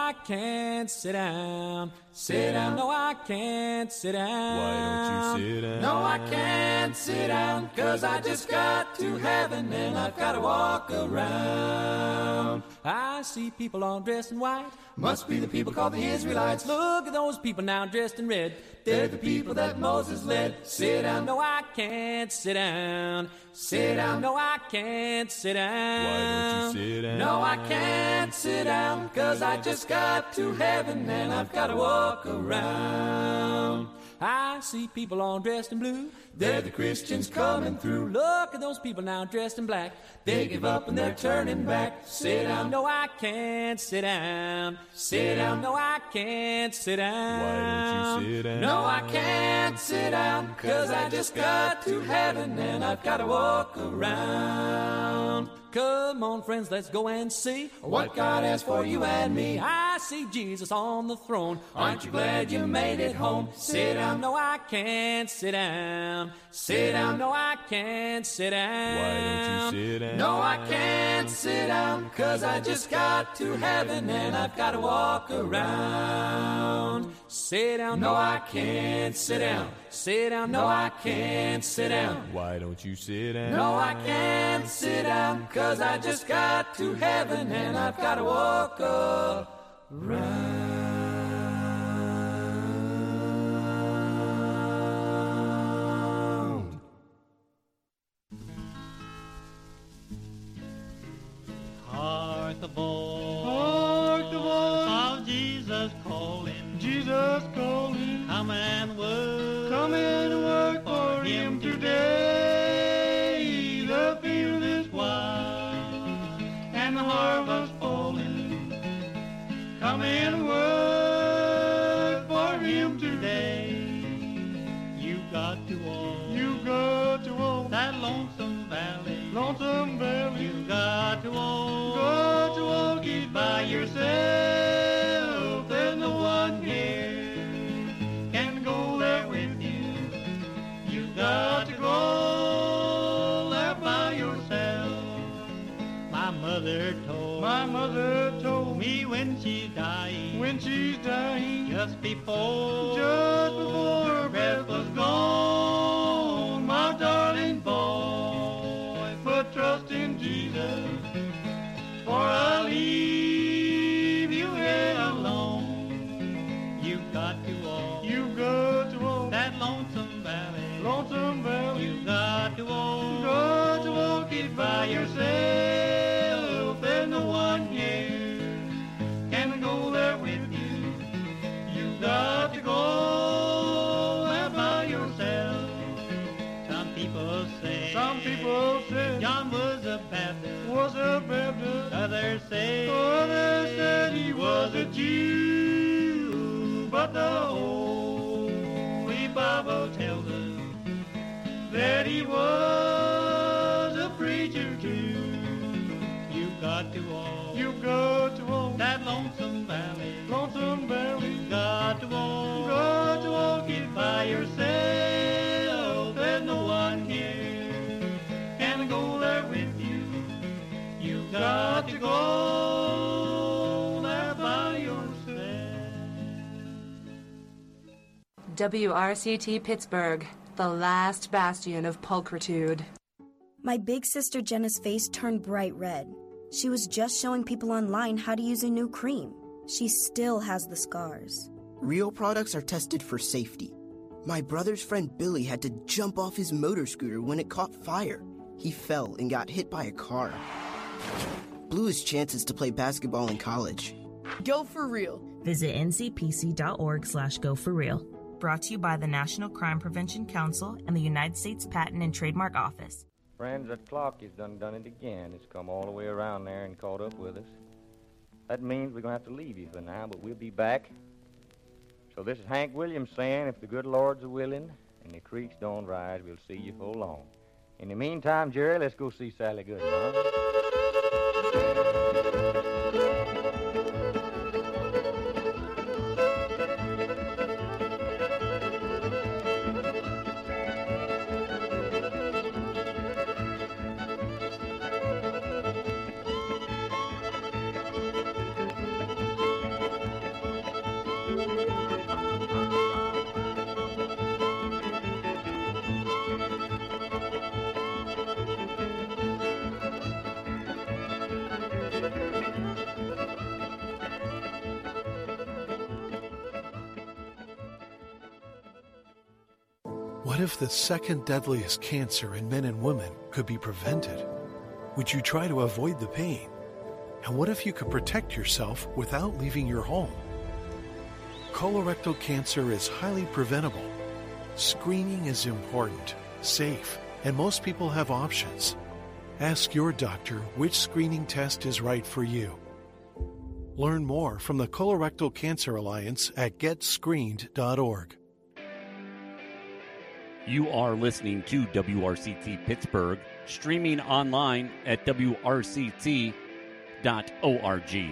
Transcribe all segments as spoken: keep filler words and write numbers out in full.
I can't sit down. Sit down. No, I can't sit down. Why don't you sit down? No, I can't sit down, 'cause I just got to heaven and I've got to walk around. I see people all dressed in white. Must be the people called the Israelites. Look at those people now dressed in red. They're the people that Moses led. Sit down. No, I can't sit down. Sit down. No, I can't sit down. Why don't you sit down? No, I can't sit down, 'cause I just got to heaven and I've got to walk around. I see people all dressed in blue. They're the Christians coming through. Look at those people now dressed in black. They give up and they're turning back. Sit down. No, I can't sit down. Sit down. No, I can't sit down. Why don't you sit down? No, I can't sit down, 'cause I just got to heaven and I've got to walk around. Come on, friends, let's go and see what God has for you and me. I see Jesus on the throne. Aren't you glad you made it home? Sit down. No, I can't sit down. Sit down. No, I can't sit down. Why don't you sit down? No, I can't sit down, 'cause I just got to heaven and I've got to walk around. Sit down. No, I can't sit down. Sit down. No, I can't sit down. Why don't you sit down? No, I can't sit down, 'cause I just got to heaven and I've got to walk around. Hark the voice, hark the voice of Jesus calling, Jesus calling. Come and work, come and work for Him today. The field is wide and the harvest falling. Come and work for Him today. You got to walk, you got to walk that lonesome valley, lonesome valley. You got to walk, got to walk it by yourself. There's no one here can go there with you. You got to go there by yourself. My mother told, my mother told me when she's dying, when she's dying, just before, just before her breath was gone. My darling boy, put trust in Jesus, for I'll leave you here alone. You got to walk, you got to walk that lonesome valley, lonesome valley. You got to walk, got to walk it by yourself. There's no one here can go there with you. You got to go there by yourself. Some people say, some people say John was a Baptist, was a Baptist. Others say, others said he was a Jew. But the Holy Bible tells us that he was a preacher too. You got to walk, you got to walk that lonesome valley, lonesome valley. You got to walk, got to walk it by yourself. There's no one here can go there with you. You got to go there by yourself. W R C T Pittsburgh, the last bastion of pulchritude. My big sister Jenna's face turned bright red. She was just showing people online how to use a new cream. She still has the scars. Real products are tested for safety. My brother's friend Billy had to jump off his motor scooter when it caught fire. He fell and got hit by a car. Blew his chances to play basketball in college. Go for real. Visit N C P C dot org slash go for real. Brought to you by the National Crime Prevention Council and the United States Patent and Trademark Office. Friends, that clock has done done it again. It's come all the way around there and caught up with us. That means we're going to have to leave you for now, but we'll be back. So this is Hank Williams saying, if the good Lord's a willing and the creeks don't rise, we'll see you full long. In the meantime, Jerry, let's go see Sally Goodman, huh? What if the second deadliest cancer in men and women could be prevented? Would you try to avoid the pain? And what if you could protect yourself without leaving your home? Colorectal cancer is highly preventable. Screening is important, safe, and most people have options. Ask your doctor which screening test is right for you. Learn more from the Colorectal Cancer Alliance at get screened dot org. You are listening to W R C T Pittsburgh, streaming online at W R C T dot org.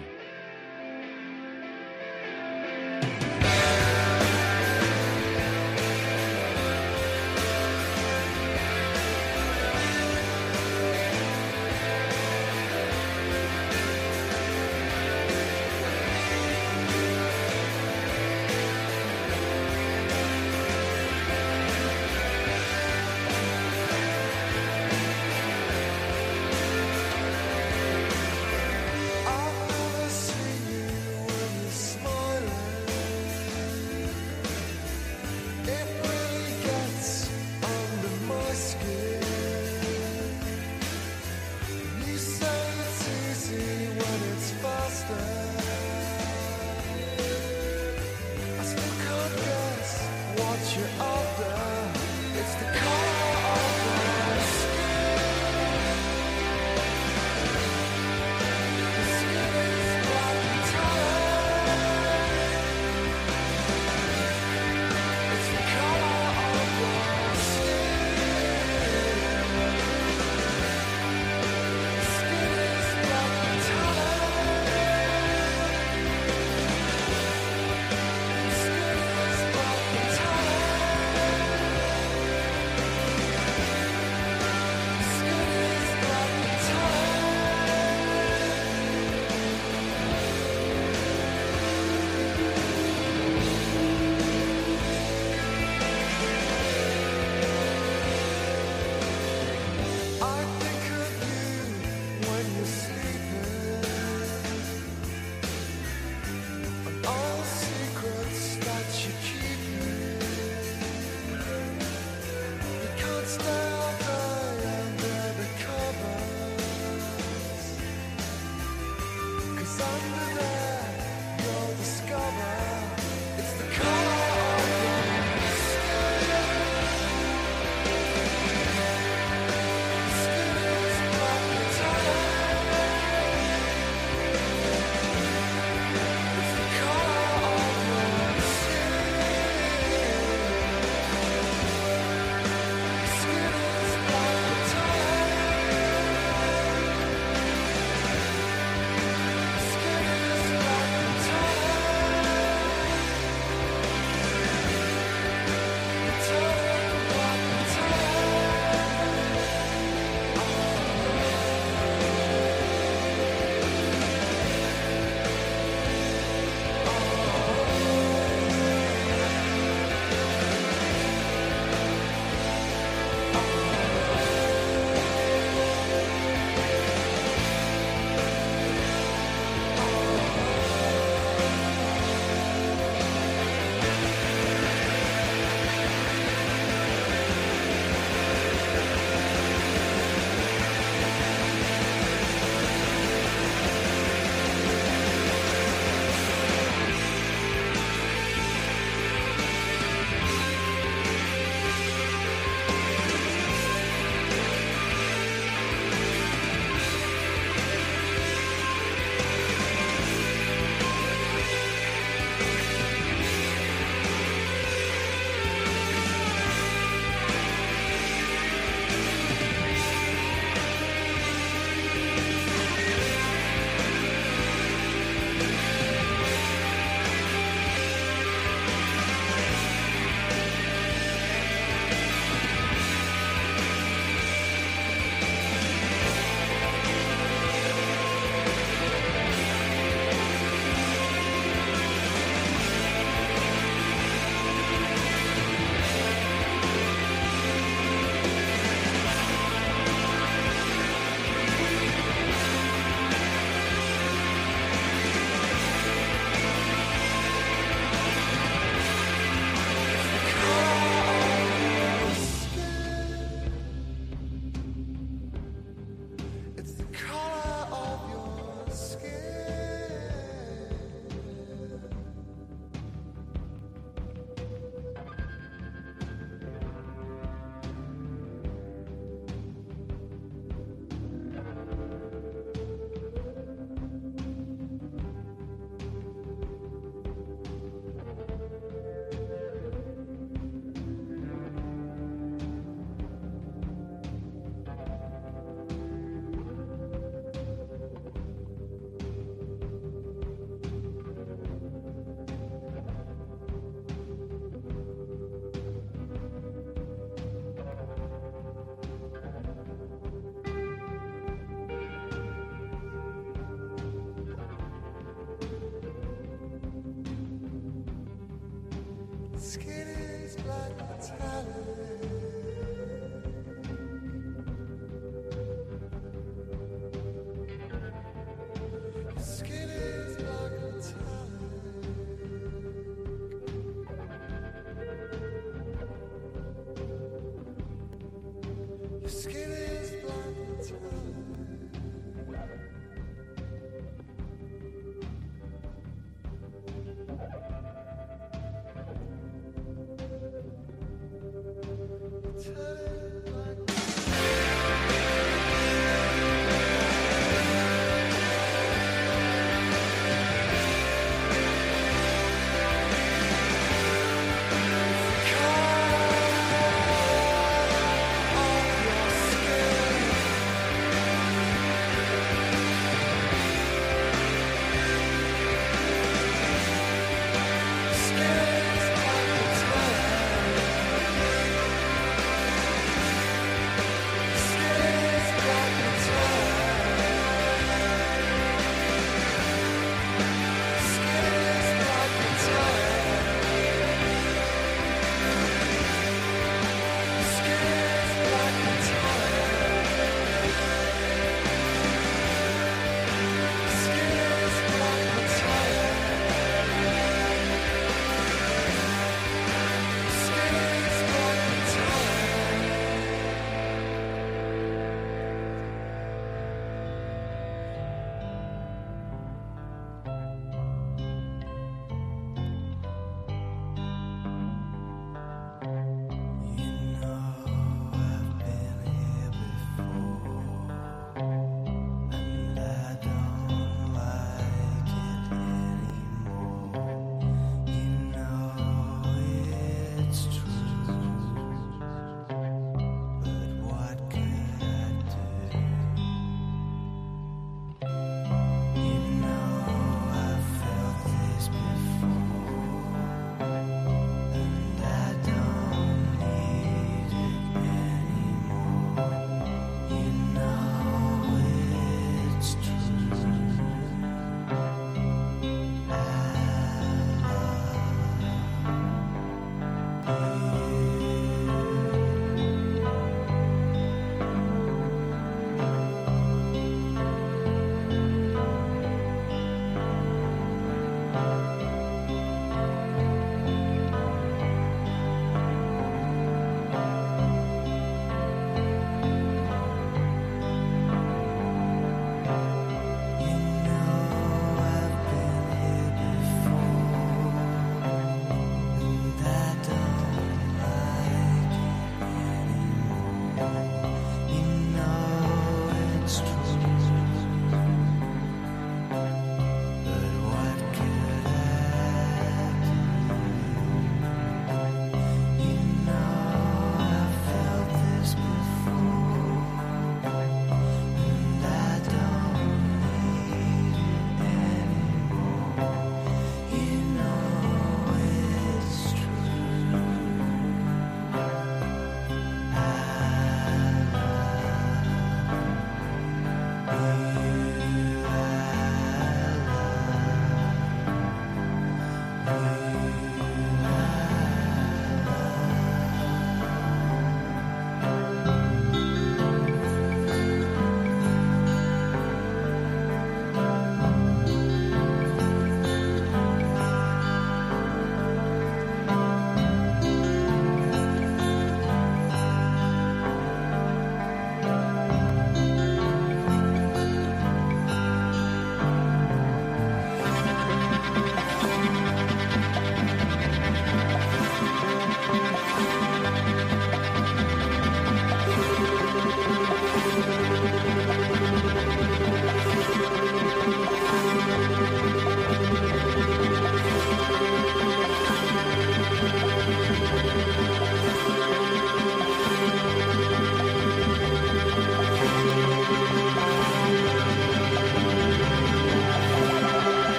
But what could I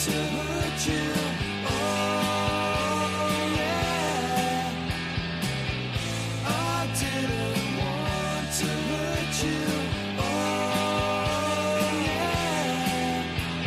to hurt you. Oh, yeah. I didn't want to hurt you. Oh, yeah.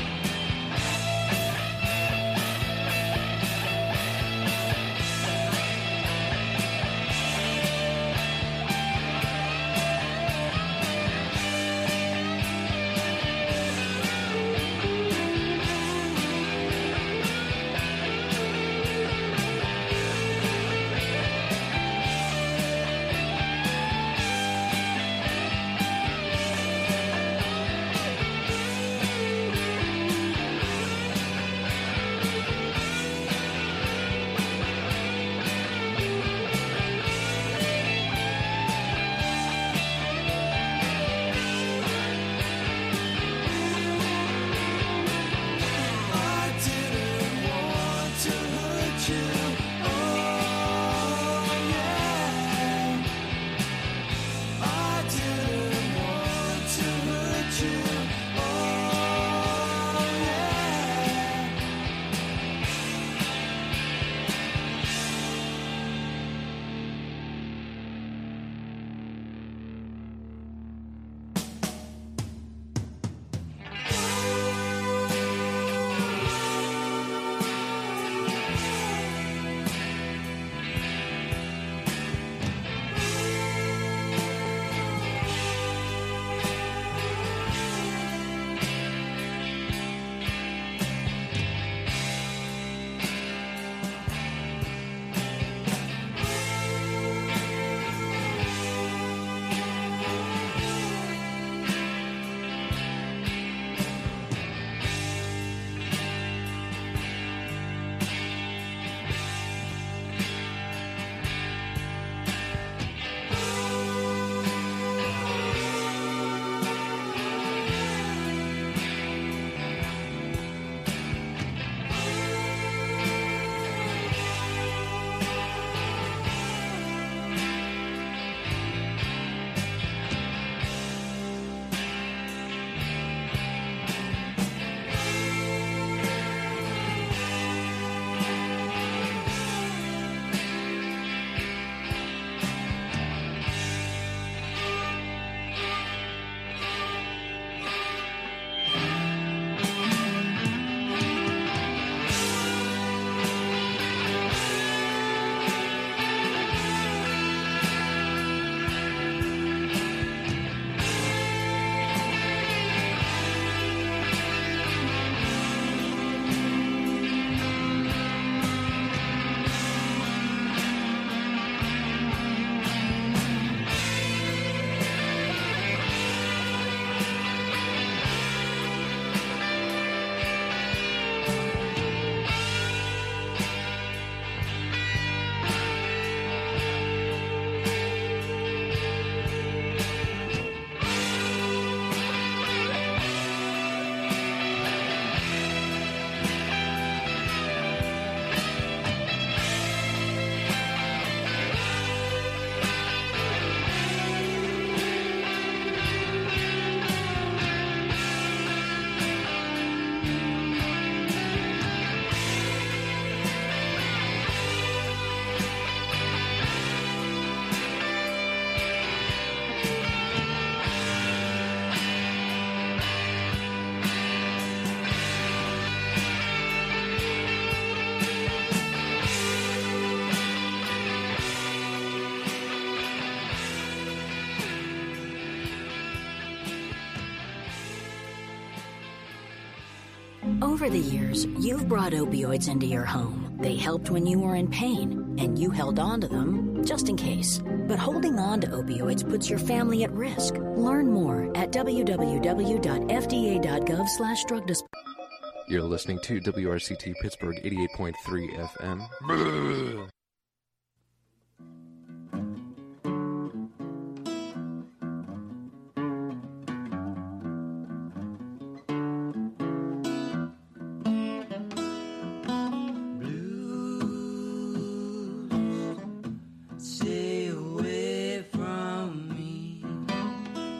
Over the years, you've brought opioids into your home. They helped when you were in pain, and you held on to them just in case. But holding on to opioids puts your family at risk. Learn more at w w w dot f d a dot gov slash drug disposal. You're listening to W R C T Pittsburgh eighty-eight point three F M.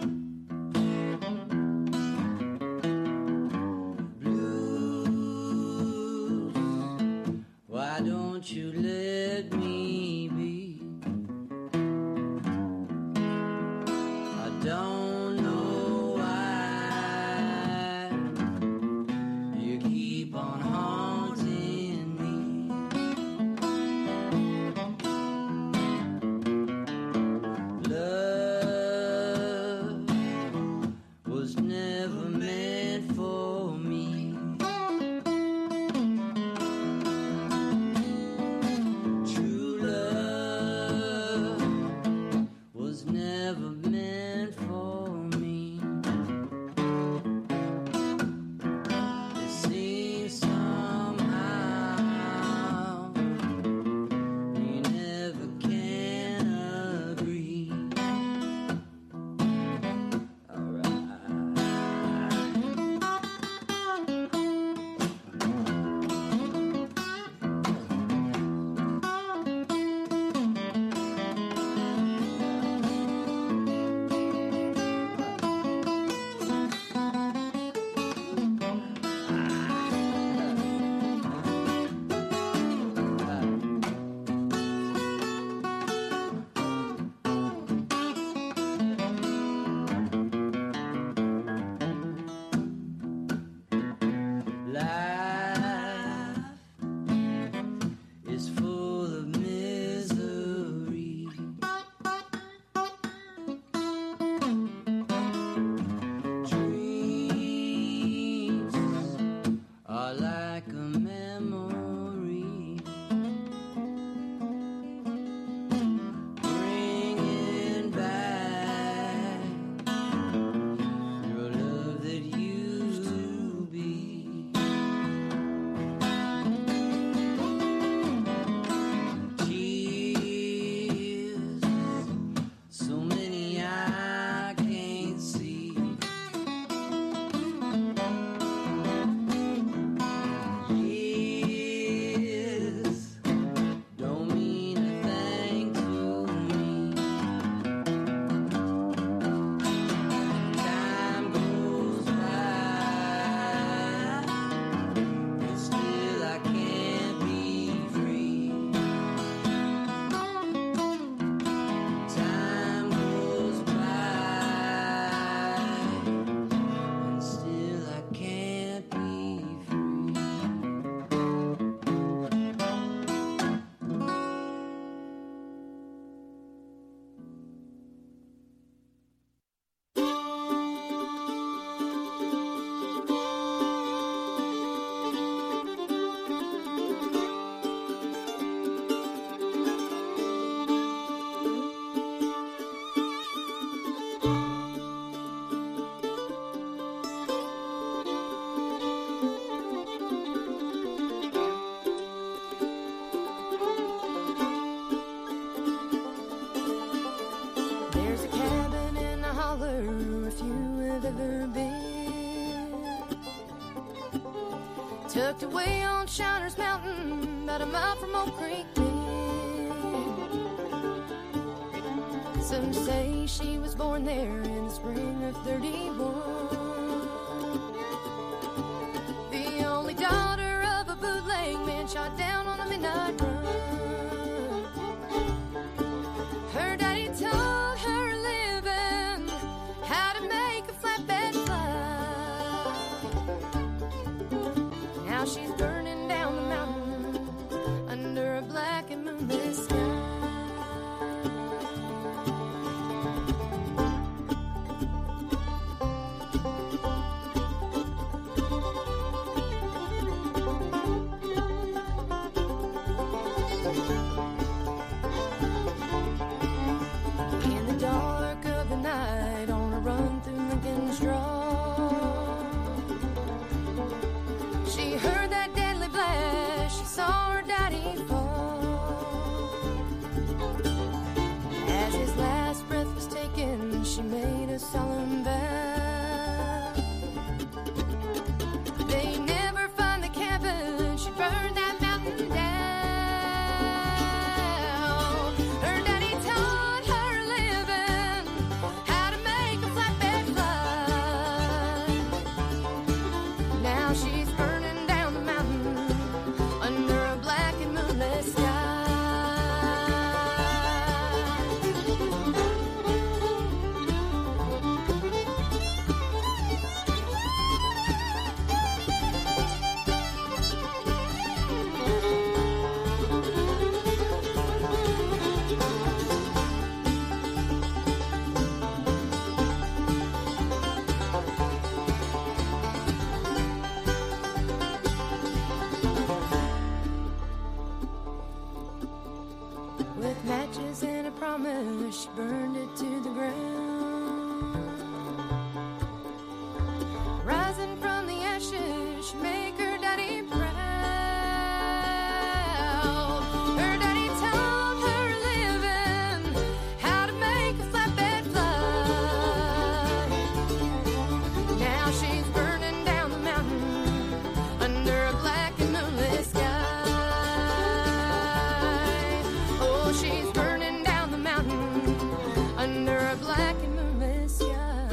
Blues ever been. Tucked away on Shiners Mountain, about a mile from Oak Creek Bend. Some say she was born there in the spring of thirty-one. The only daughter of a bootleg man shot down on a midnight run. Her daddy taught her living, how to make a flatbed fly. Now she's burning down the mountain under a black and moonless sky. She made a solemn vow. They never find the cabin, she burned that mountain down. Her daddy taught her living, how to make a flatbed fly. Now she's burning down the mountain under a black and moonless sky. With matches and a promise, she burned it to the ground. Rising from the ashes, she make her daddy proud. Her daddy taught her living, how to make a flatbed fly. Now she's burning down the mountain under a black and moonless sky. She's burning down the mountain under a black and moonless sky.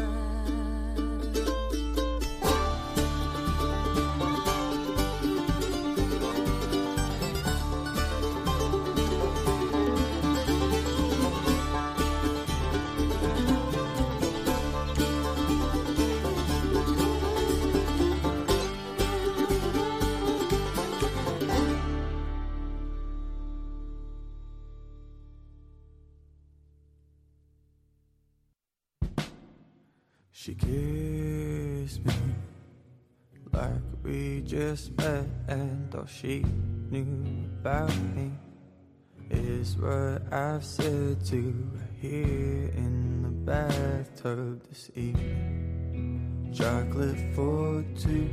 She kissed me like we just met, and all she knew about me is what I've said to her here in the bathtub this evening. Chocolate for two.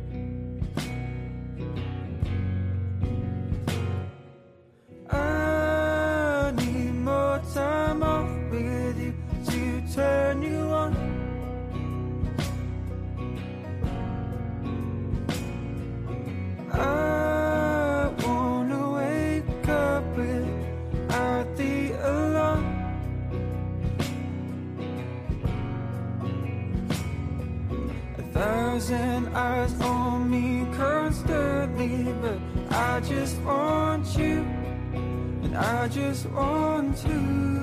I need more time off with you to turn you on. I wanna wake up without the alarm. A thousand eyes on me constantly, but I just want you, and I just want to.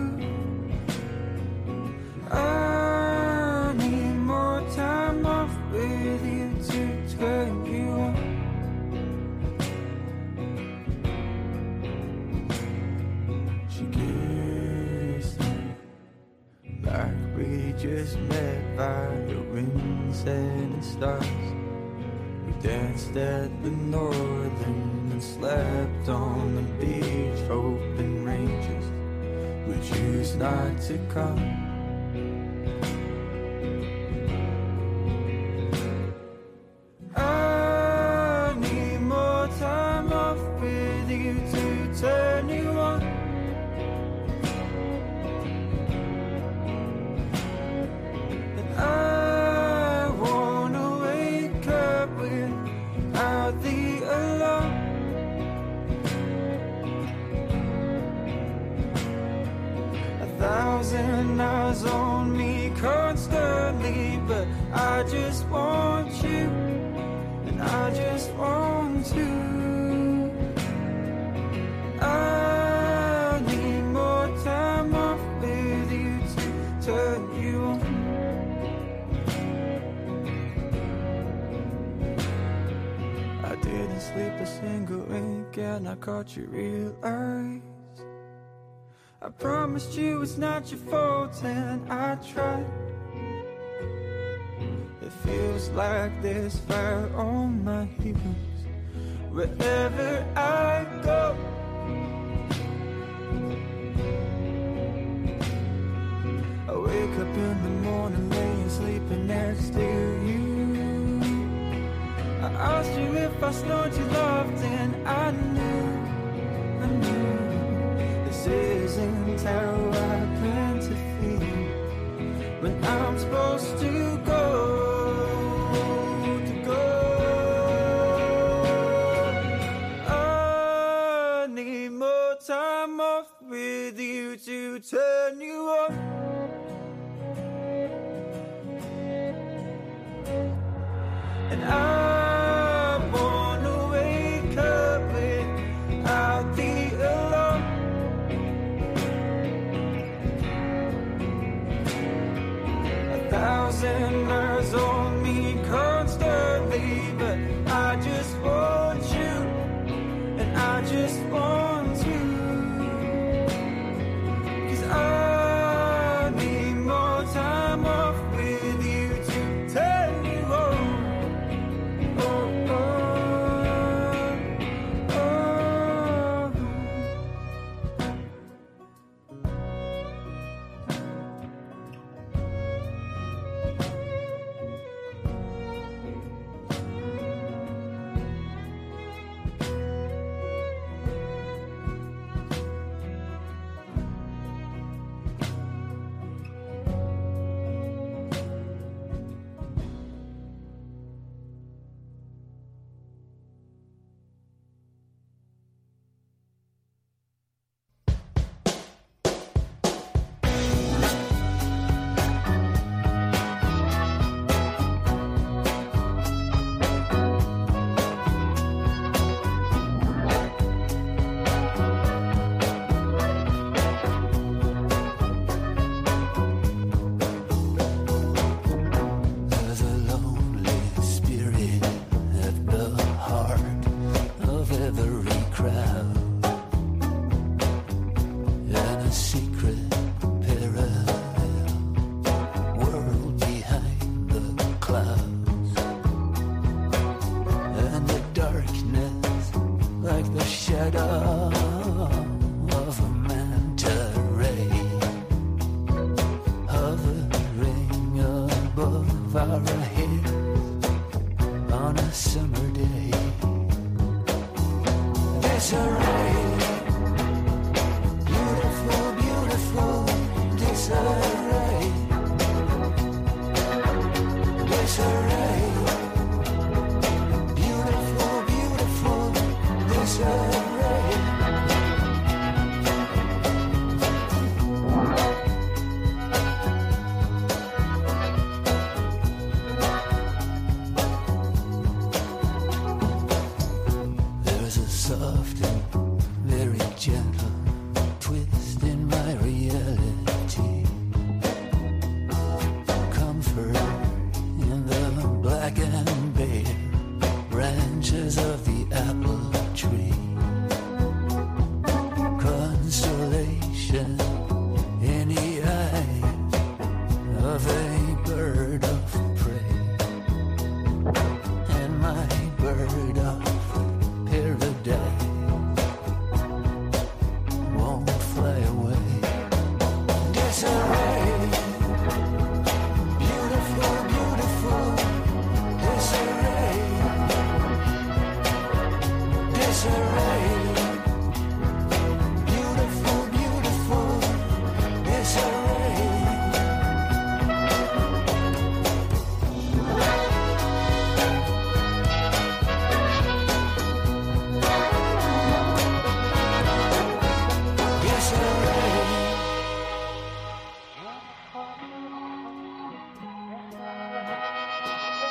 I need more time off with you to turn you on. Like we just met, violins and stars. We danced at the Northern and slept on the beach, open ranges. We choose not to come. I need more time off with you to turn you on. I just want you, and I just want to. I need more time off with you to turn you on. I didn't sleep a single wink and I caught you real eyes. I promised you it's not your fault and I tried. It feels like there's fire on my heels wherever I go. I wake up in the morning laying sleeping next to you. I asked you if I snowed you loved and I knew, I knew this isn't how I plan to feel when I'm supposed to go. Time off with you to turn you on. And I wanna wake up without the alarm. A thousand miles on me constantly, but I just want you, and I just want you. I need more time off with you to turn you on. Oh, oh, oh.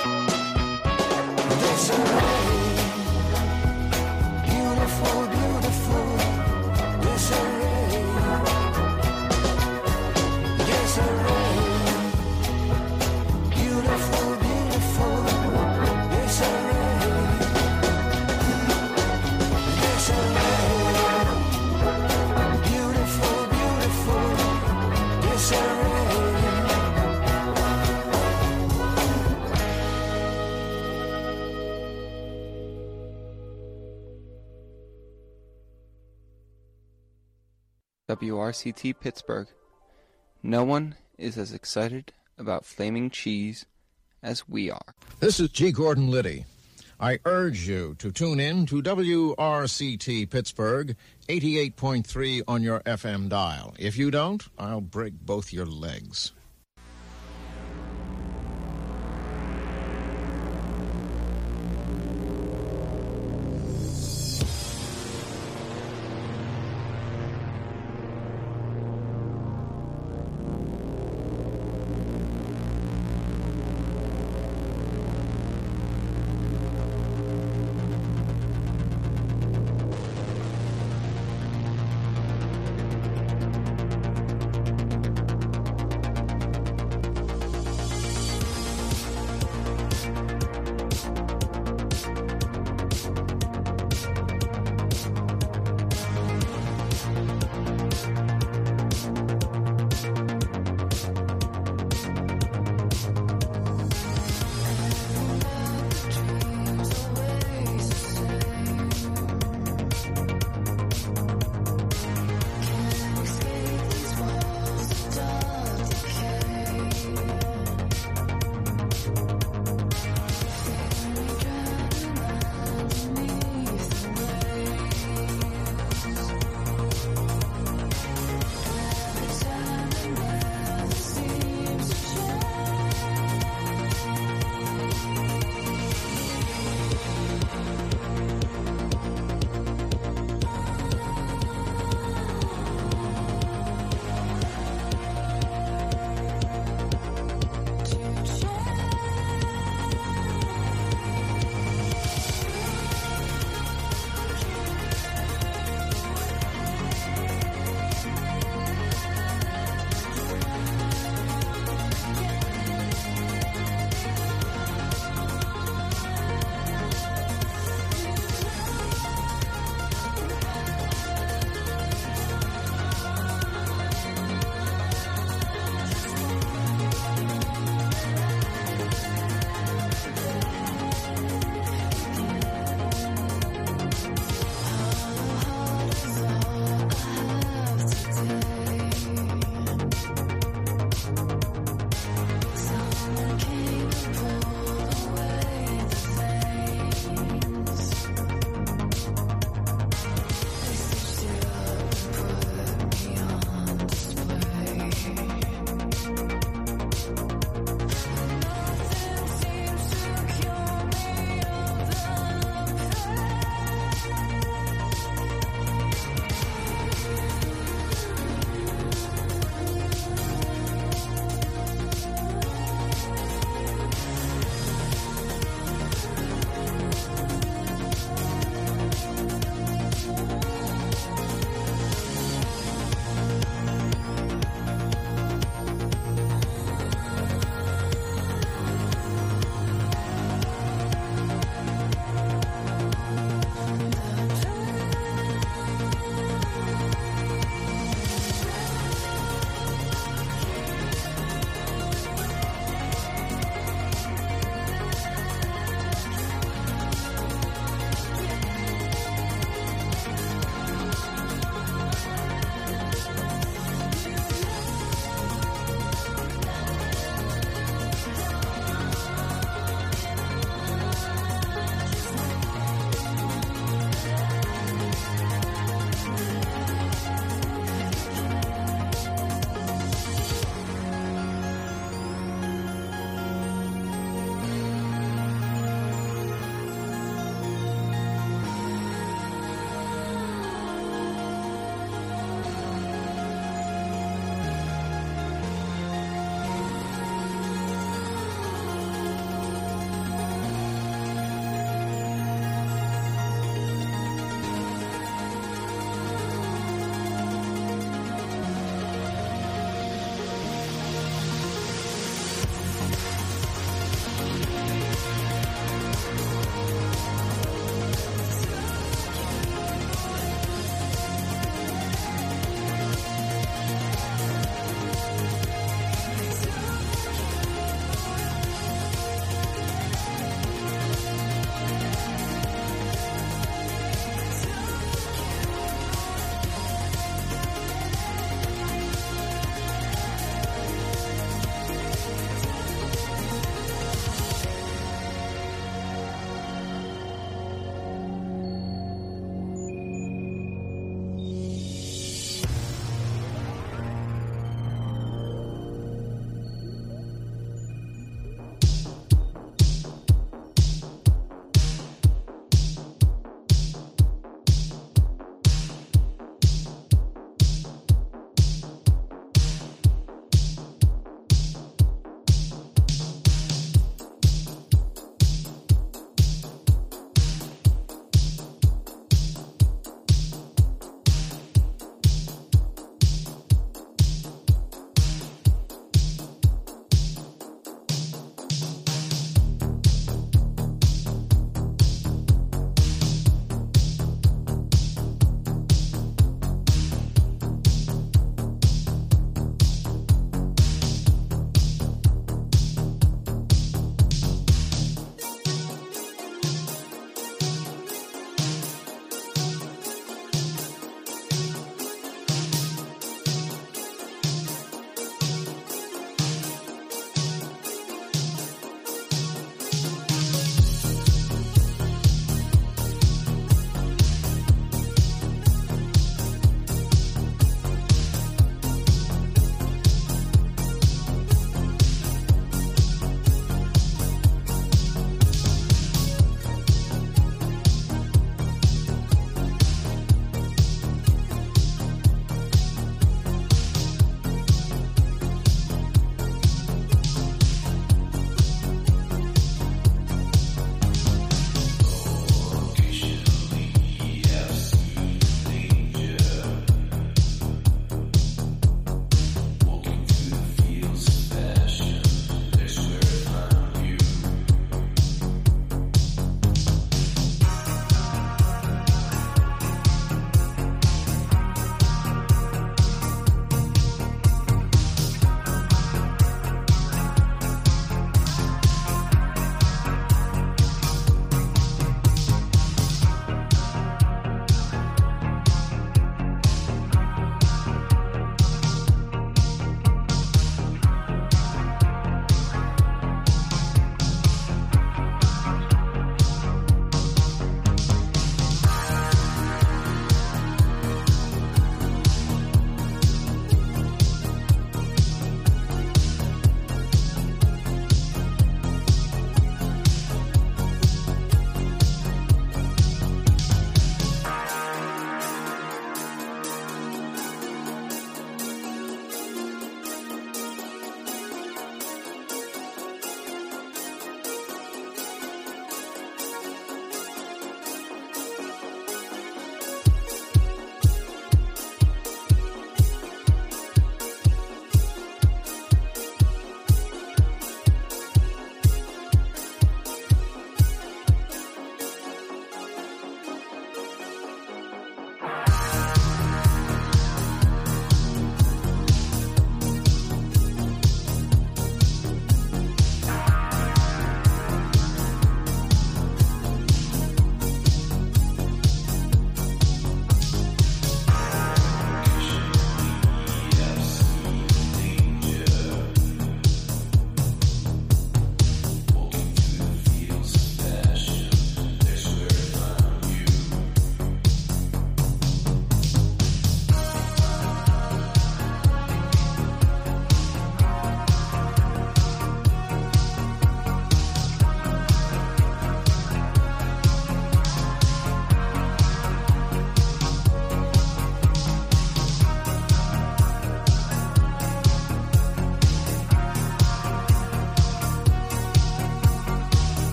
W R C T Pittsburgh. No one is as excited about flaming cheese as we are. This is G. Gordon Liddy. I urge you to tune in to W R C T Pittsburgh, eighty-eight point three on your F M dial. If you don't, I'll break both your legs.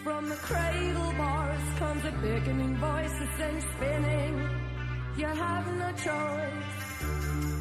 From the cradle bars comes a beckoning voice that sends spinning. You have no choice.